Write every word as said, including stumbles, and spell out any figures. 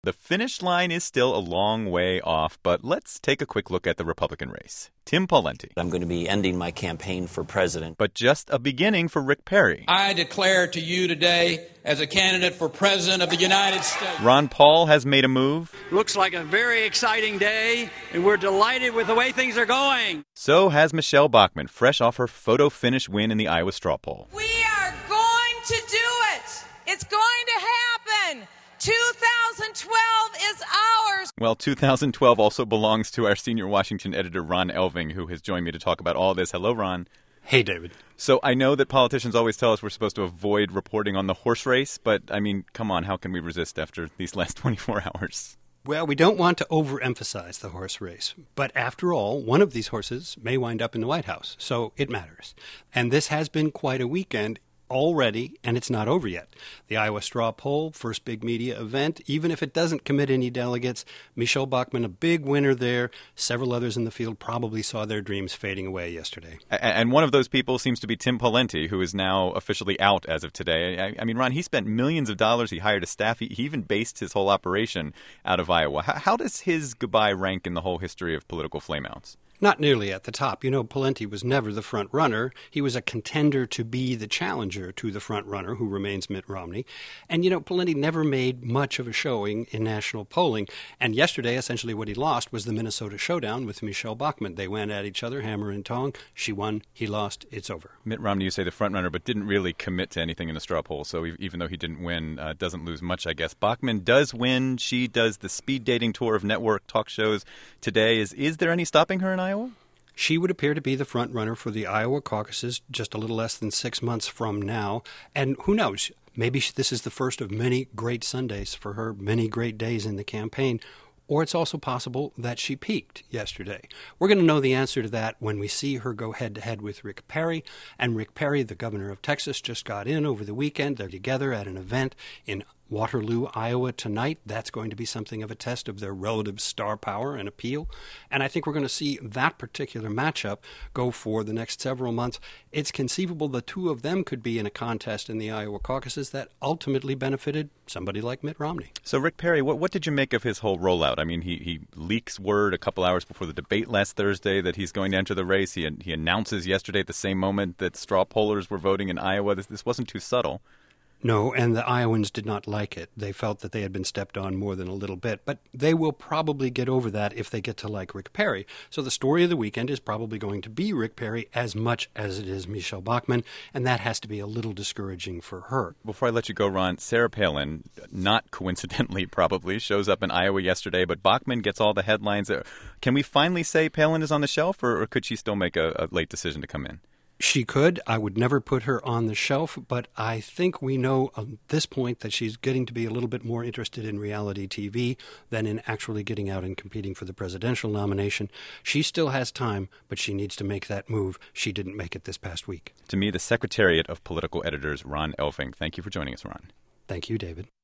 The finish line is still a long way off, but let's take a quick look at the Republican race. Tim Pawlenty. I'm going to be ending my campaign for president. But just a beginning for Rick Perry. I declare to you today as a candidate for president of the United States. Ron Paul has made a move. Looks like a very exciting day, and we're delighted with the way things are going. So has Michelle Bachmann, fresh off her photo finish win in the Iowa straw poll. We are going to do it. It's going to happen. two thousand twelve is ours. Well, two thousand twelve also belongs to our senior Washington editor, Ron Elving, who has joined me to talk about all this. Hello, Ron. Hey, David. So I know that politicians always tell us we're supposed to avoid reporting on the horse race, but, I mean, come on, how can we resist after these last twenty-four hours? Well, we don't want to overemphasize the horse race. But after all, one of these horses may wind up in the White House, so it matters. And this has been quite a weekend already, and it's not over yet. The Iowa straw poll, first big media event, even if it doesn't commit any delegates, Michelle Bachmann, a big winner there. Several others in the field probably saw their dreams fading away yesterday. And one of those people seems to be Tim Pawlenty, who is now officially out as of today. I, I mean, Ron, he spent millions of dollars. He hired a staff. He, he even based his whole operation out of Iowa. How, how does his goodbye rank in the whole history of political flameouts? Not nearly at the top. You know, Pawlenty was never the front runner. He was a contender to be the challenger to the front runner, who remains Mitt Romney. And, you know, Pawlenty never made much of a showing in national polling. And yesterday, essentially what he lost was the Minnesota showdown with Michelle Bachmann. They went at each other, hammer and tong. She won. He lost. It's over. Mitt Romney, you say the front runner, but didn't really commit to anything in the straw poll. So even though he didn't win, uh, doesn't lose much, I guess. Bachmann does win. She does the speed dating tour of network talk shows today. Is, is there any stopping her in Iowa? She would appear to be the front runner for the Iowa caucuses just a little less than six months from now. And who knows, maybe this is the first of many great Sundays for her, many great days in the campaign. Or it's also possible that she peaked yesterday. We're going to know the answer to that when we see her go head-to-head with Rick Perry. And Rick Perry, the governor of Texas, just got in over the weekend. They're together at an event in Waterloo, Iowa tonight. That's going to be something of a test of their relative star power and appeal. And I think we're going to see that particular matchup go for the next several months. It's conceivable the two of them could be in a contest in the Iowa caucuses that ultimately benefited somebody like Mitt Romney. So, Rick Perry, what, what did you make of his whole rollout? I mean, he, he leaks word a couple hours before the debate last Thursday that he's going to enter the race. He, he announces yesterday at the same moment that straw pollers were voting in Iowa. This, this wasn't too subtle. No, and the Iowans did not like it. They felt that they had been stepped on more than a little bit. But they will probably get over that if they get to like Rick Perry. So the story of the weekend is probably going to be Rick Perry as much as it is Michelle Bachmann, and that has to be a little discouraging for her. Before I let you go, Ron, Sarah Palin, not coincidentally probably, shows up in Iowa yesterday, but Bachmann gets all the headlines. Can we finally say Palin is on the shelf, or, or could she still make a, a late decision to come in? She could. I would never put her on the shelf, but I think we know at this point that she's getting to be a little bit more interested in reality T V than in actually getting out and competing for the presidential nomination. She still has time, but she needs to make that move. She didn't make it this past week. To me, the Secretariat of Political Editors, Ron Elving. Thank you for joining us, Ron. Thank you, David.